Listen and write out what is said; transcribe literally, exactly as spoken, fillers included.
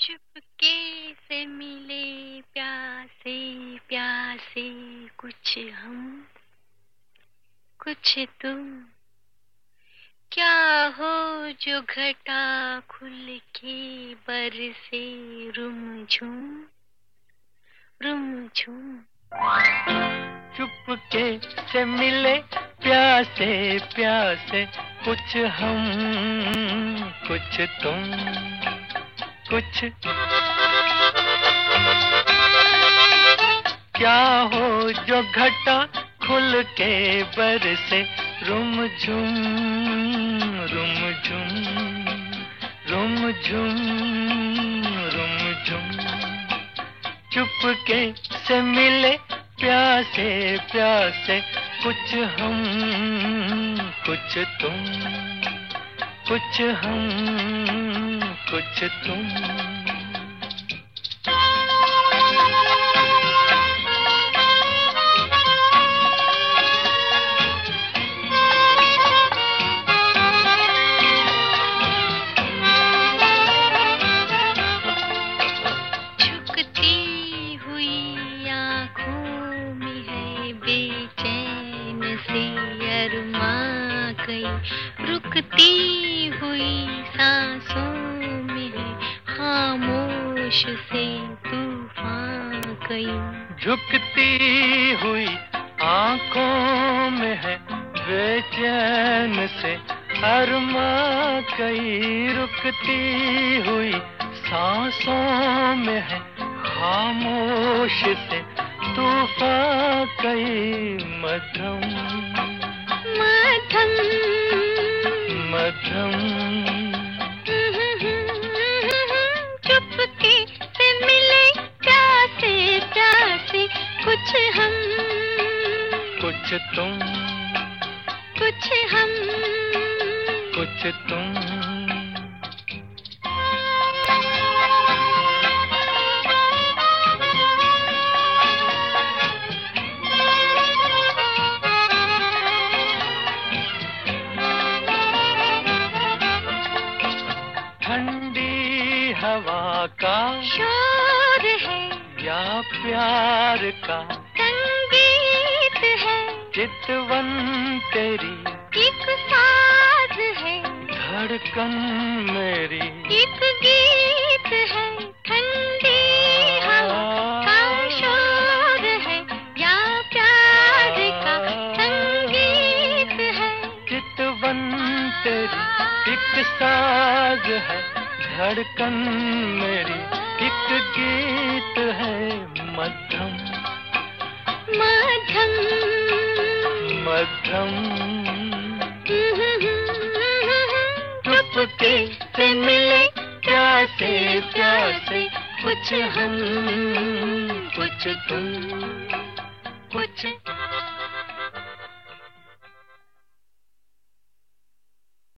चुपके से मिले प्यासे प्यासे, कुछ हम कुछ तुम। क्या हो जो घटा खुल के बरसे, रुमझुम रुमझुम। चुपके से मिले प्यासे प्यासे, कुछ हम कुछ तुम, कुछ क्या हो जो घटा खुल के बरसे, रुमझुम रुमझुम रुमझुम रुमझुम। चुपके से मिले प्यासे प्यासे, कुछ हम कुछ तुम, कुछ हम कुछ तुम। रुकती हुई सांसों में है खामोश से तूफान कई। झुकती हुई आंखों में है बेचैन से अरमा कई। रुकती हुई सांसों में है खामोश से तूफान कई। मध्यम मध्यम मध्यम चुपके से मिले प्यासे प्यासे, कुछ हम कुछ तुम, कुछ हम कुछ तुम। ठंडी हवा का शोर है या प्यार का संगीत है। चितवन तेरी एक साज है, धड़कन मेरी एक गीत है। ठंडी हवा का शोर है या प्यार का संगीत है। चितवन तेरी एक साज है, धड़कन मेरी एक गीत है। मध्यम मध्यम मध्यम चुपके से मिले प्यासे प्यासे, कुछ हम कुछ तुम, कुछ